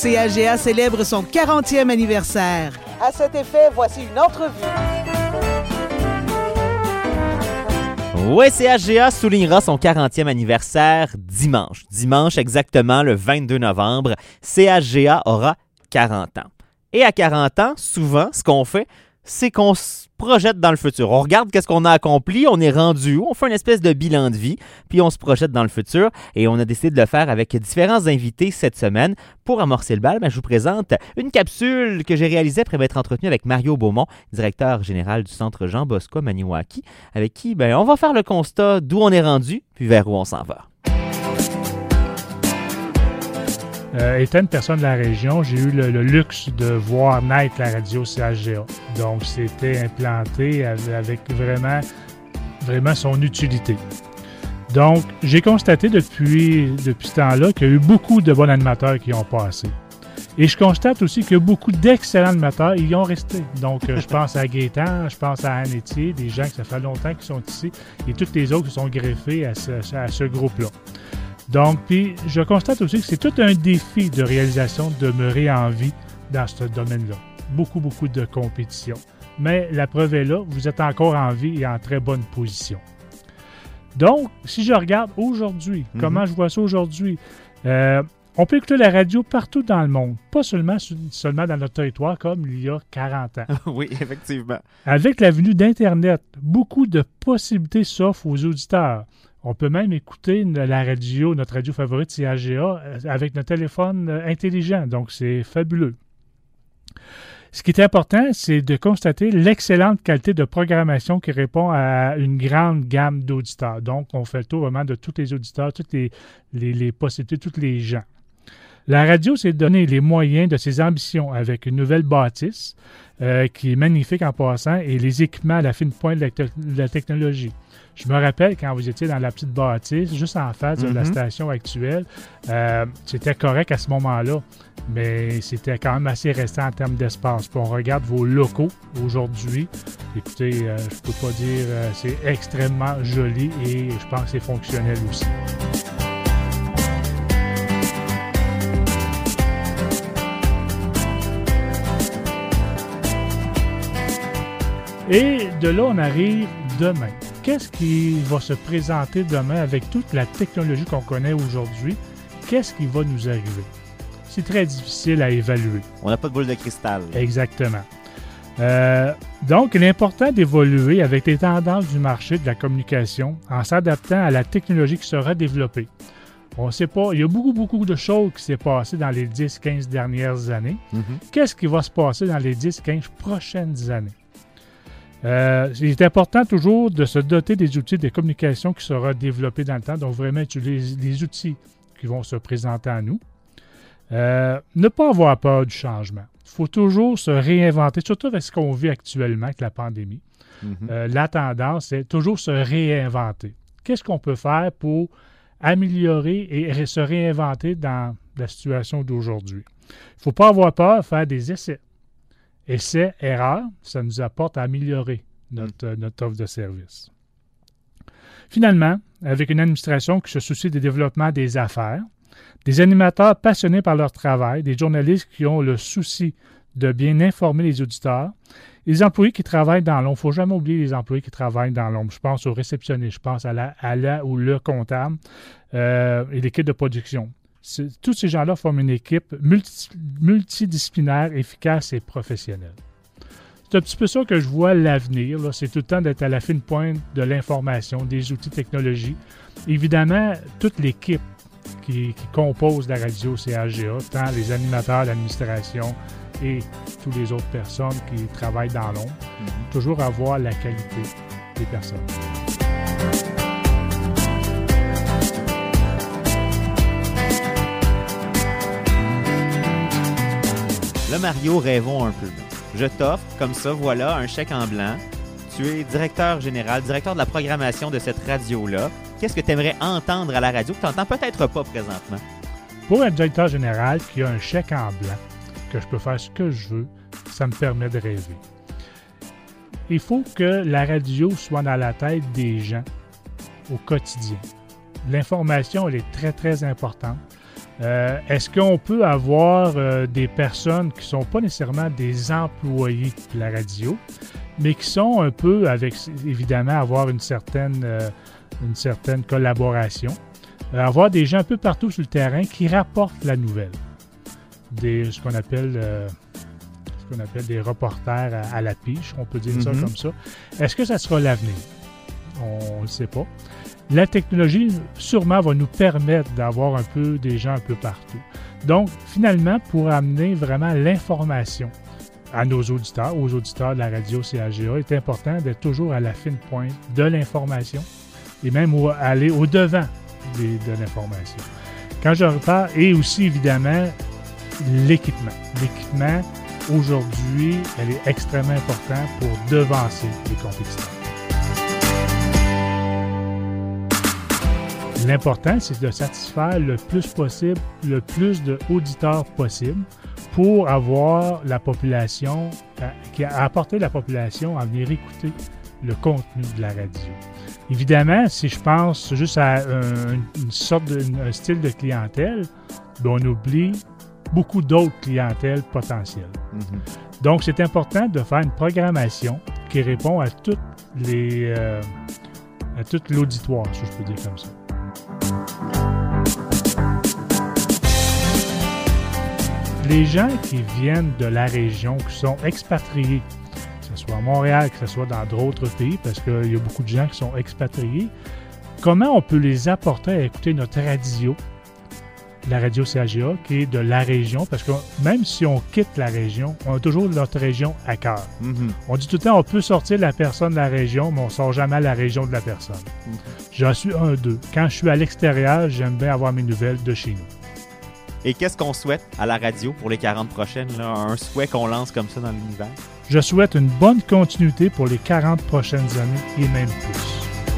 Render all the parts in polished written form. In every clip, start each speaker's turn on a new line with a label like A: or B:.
A: CAGA célèbre son 40e anniversaire. À cet effet, voici une entrevue.
B: Oui, CAGA soulignera son 40e anniversaire dimanche. Dimanche, exactement le 22 novembre, CAGA aura 40 ans. Et à 40 ans, souvent, ce qu'on fait, c'est qu'on se projette dans le futur. On regarde qu'est-ce qu'on a accompli, on est rendu où, on fait une espèce de bilan de vie, puis on se projette dans le futur. Et on a décidé de le faire avec différents invités cette semaine. Pour amorcer le bal, je vous présente une capsule que j'ai réalisée après m'être entretenu avec Mario Beaumont, directeur général du Centre Jean Bosco à Maniwaki, avec qui on va faire le constat d'où on est rendu, puis vers où on s'en va.
C: Étant une personne de la région, j'ai eu le luxe de voir naître la radio CAGA. Donc, c'était implanté avec vraiment son utilité. Donc, j'ai constaté depuis ce temps-là qu'il y a eu beaucoup de bons animateurs qui ont passé. Et je constate aussi qu'il y a beaucoup d'excellents animateurs y ont resté. Donc, je pense à Gaétan, je pense à Anne Etier, des gens que ça fait longtemps qui sont ici, et tous les autres qui sont greffés à ce groupe-là. Donc, puis je constate aussi que c'est tout un défi de réalisation de demeurer en vie dans ce domaine-là. Beaucoup de compétition. Mais la preuve est là, vous êtes encore en vie et en très bonne position. Donc, si je regarde aujourd'hui, comment je vois ça aujourd'hui, on peut écouter la radio partout dans le monde, pas seulement dans notre territoire comme il y a 40 ans.
B: Oui, effectivement.
C: Avec la venue d'Internet, beaucoup de possibilités s'offrent aux auditeurs. On peut même écouter la radio, notre radio favorite CAGA, avec notre téléphone intelligent. Donc, c'est fabuleux. Ce qui est important, c'est de constater l'excellente qualité de programmation qui répond à une grande gamme d'auditeurs. Donc, on fait le tour vraiment de tous les auditeurs, toutes les possibilités, tous les gens. La radio s'est donné les moyens de ses ambitions avec une nouvelle bâtisse qui est magnifique en passant et les équipements à la fine pointe de la technologie. Je me rappelle quand vous étiez dans la petite bâtisse, juste en face de la station actuelle, c'était correct à ce moment-là, mais c'était quand même assez restant en termes d'espace. Puis on regarde vos locaux aujourd'hui. Écoutez, je ne peux pas dire, c'est extrêmement joli et je pense que c'est fonctionnel aussi. Et de là, on arrive demain. Qu'est-ce qui va se présenter demain avec toute la technologie qu'on connaît aujourd'hui? Qu'est-ce qui va nous arriver? C'est très difficile à évaluer.
B: On n'a pas de boule de cristal.
C: Exactement. Donc, il est important d'évoluer avec les tendances du marché de la communication en s'adaptant à la technologie qui sera développée. On ne sait pas, il y a beaucoup de choses qui s'est passé dans les 10-15 dernières années. Qu'est-ce qui va se passer dans les 10-15 prochaines années? Il est important toujours de se doter des outils de communication qui seront développés dans le temps, donc vraiment utiliser les outils qui vont se présenter à nous. Ne pas avoir peur du changement. Il faut toujours se réinventer, surtout avec ce qu'on vit actuellement avec la pandémie. La tendance, c'est toujours se réinventer. Qu'est-ce qu'on peut faire pour améliorer et se réinventer dans la situation d'aujourd'hui? Il ne faut pas avoir peur de faire des essais. Essais, erreurs, ça nous apporte à améliorer notre offre de service. Finalement, avec une administration qui se soucie du développement des affaires, des animateurs passionnés par leur travail, des journalistes qui ont le souci de bien informer les auditeurs, les employés qui travaillent dans l'ombre. Il ne faut jamais oublier les employés qui travaillent dans l'ombre. Je pense aux réceptionnistes, je pense à la ou le comptable et l'équipe de production. Tous ces gens-là forment une équipe multidisciplinaire, efficace et professionnelle. C'est un petit peu ça que je vois l'avenir. Là. C'est tout le temps d'être à la fine pointe de l'information, des outils technologiques. Évidemment, toute l'équipe qui compose la radio CAGA, tant les animateurs, l'administration et toutes les autres personnes qui travaillent dans l'ombre, toujours avoir la qualité des personnes.
B: Là, Mario, rêvons un peu. Je t'offre, comme ça, voilà, un chèque en blanc. Tu es directeur général, directeur de la programmation de cette radio-là. Qu'est-ce que tu aimerais entendre à la radio que tu n'entends peut-être pas présentement?
C: Pour un directeur général qui a un chèque en blanc, que je peux faire ce que je veux, ça me permet de rêver. Il faut que la radio soit dans la tête des gens au quotidien. L'information, elle est très, très importante. Est-ce qu'on peut avoir des personnes qui ne sont pas nécessairement des employés de la radio, mais qui sont un peu, avec évidemment, avoir une certaine collaboration, avoir des gens un peu partout sur le terrain qui rapportent la nouvelle, ce qu'on appelle des reporters à la piche, on peut dire ça comme ça. Est-ce que ça sera l'avenir? On ne le sait pas. La technologie, sûrement, va nous permettre d'avoir un peu des gens un peu partout. Donc, finalement, pour amener vraiment l'information à nos auditeurs, aux auditeurs de la radio CHGA, il est important d'être toujours à la fine pointe de l'information et même aller au-devant de l'information. Quand je reparle, et aussi, évidemment, l'équipement. L'équipement, aujourd'hui, elle est extrêmement importante pour devancer les compétiteurs. L'important, c'est de satisfaire le plus possible, le plus d'auditeurs possible pour avoir la population, apporter la population à venir écouter le contenu de la radio. Évidemment, si je pense juste à un style de clientèle, on oublie beaucoup d'autres clientèles potentielles. Donc, c'est important de faire une programmation qui répond à tout l'auditoire, si je peux dire comme ça. Les gens qui viennent de la région, qui sont expatriés, que ce soit à Montréal, que ce soit dans d'autres pays, parce qu'il y a beaucoup de gens qui sont expatriés, comment on peut les apporter à écouter notre radio, la radio CHGA, qui est de la région, parce que même si on quitte la région, on a toujours notre région à cœur. On dit tout le temps, on peut sortir la personne de la région, mais on ne sort jamais la région de la personne. J'en suis un d'eux. Quand je suis à l'extérieur, j'aime bien avoir mes nouvelles de chez nous.
B: Et qu'est-ce qu'on souhaite à la radio pour les 40 prochaines? Là, un souhait qu'on lance comme ça dans l'univers?
C: Je souhaite une bonne continuité pour les 40 prochaines années et même plus.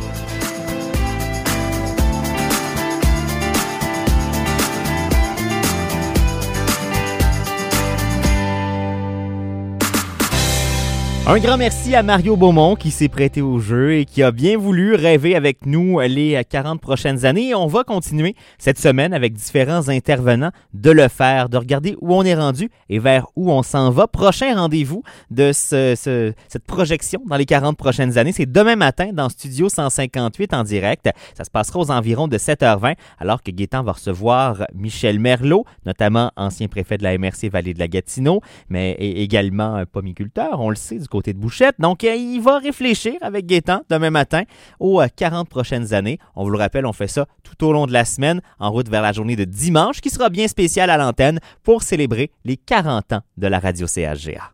B: Un grand merci à Mario Beaumont qui s'est prêté au jeu et qui a bien voulu rêver avec nous les 40 prochaines années. Et on va continuer cette semaine avec différents intervenants de le faire, de regarder où on est rendu et vers où on s'en va. Prochain rendez-vous de cette projection dans les 40 prochaines années, c'est demain matin dans Studio 158 en direct. Ça se passera aux environs de 7h20 alors que Gaétan va recevoir Michel Merlot, notamment ancien préfet de la MRC Vallée de la Gatineau, mais également un pomiculteur, on le sait, du côté de Bouchette. Donc, il va réfléchir avec Gaétan demain matin aux 40 prochaines années. On vous le rappelle, on fait ça tout au long de la semaine, en route vers la journée de dimanche, qui sera bien spéciale à l'antenne pour célébrer les 40 ans de la radio CHGA.